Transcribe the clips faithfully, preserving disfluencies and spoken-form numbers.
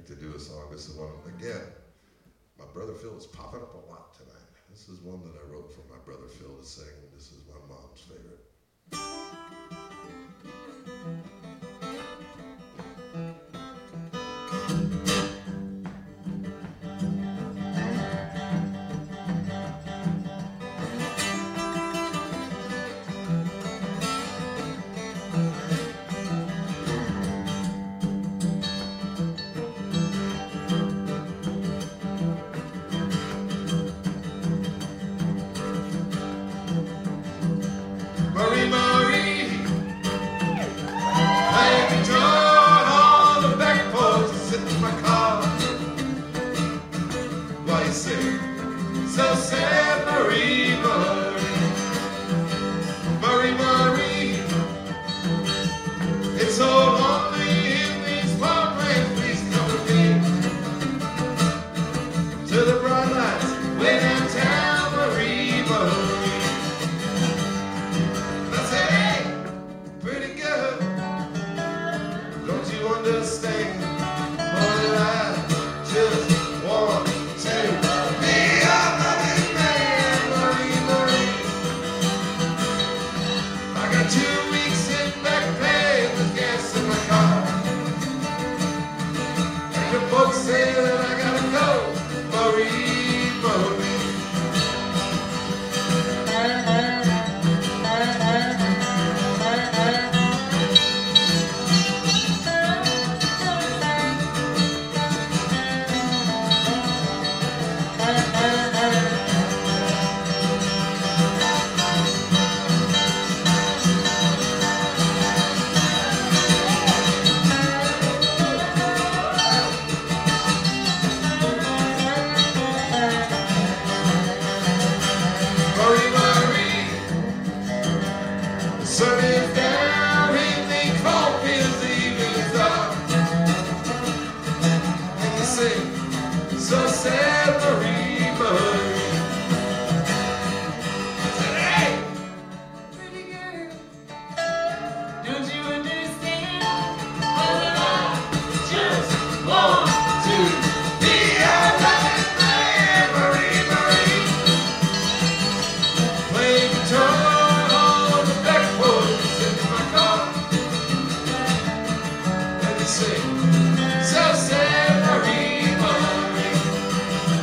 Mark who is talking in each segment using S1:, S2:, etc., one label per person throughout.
S1: to do a song. This is one, again, my brother Phil is popping up a lot tonight. This is one that I wrote for my brother Phil to sing. This is my mom's favorite. So sad, Marie, Marie, Marie, Marie. It's so lonely in these farmlands. Please come with me to the bright lights way downtown, Marie, Marie. I said, hey, pretty girl, don't you understand? More I just want to. Two weeks in back pay with gas in my car. And the folks say that I gotta go, Marie, Marie. Sun is down in the cornfields, the evening's dark, and you sing, so sad, Marie, Marie. I said, hey, pretty girl, don't you understand? Oh, I just want to be a loving man, Marie, Marie. Play guitar. So sad, Marie, Marie.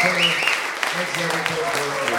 S1: sir. Thanks everything for